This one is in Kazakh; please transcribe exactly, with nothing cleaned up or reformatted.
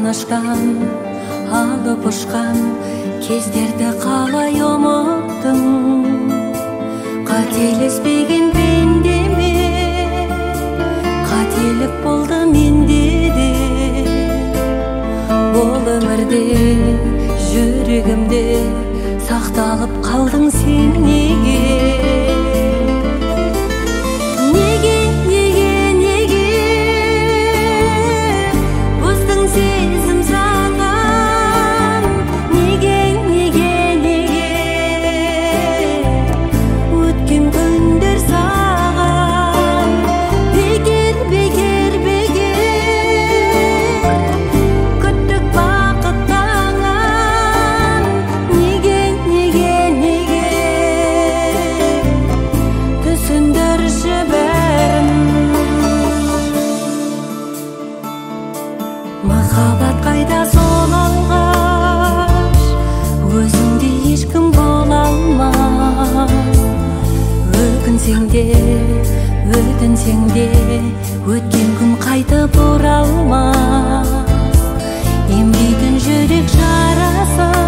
қуаныштан алып ұшқан кездерді қалай ұмыттың? Қателеспеген пендеме, қателік болды менде де. Бұл өмірде жүрегімде сақталып қалдың сен неге? Неге, неге, неге бұздың сезім саған? Неге, неге, неге өткен күндер саған бекер, бекер, бекер күттік бақыттан? Неге, неге, неге түсіндірші бәрін? Махаббат қайда сол алғаш, өзіңдей ешкім бола алмас. Өкінсең де, өтінсең де, өткен күн қайтып оралмас. Емдейтін жүрек жарасы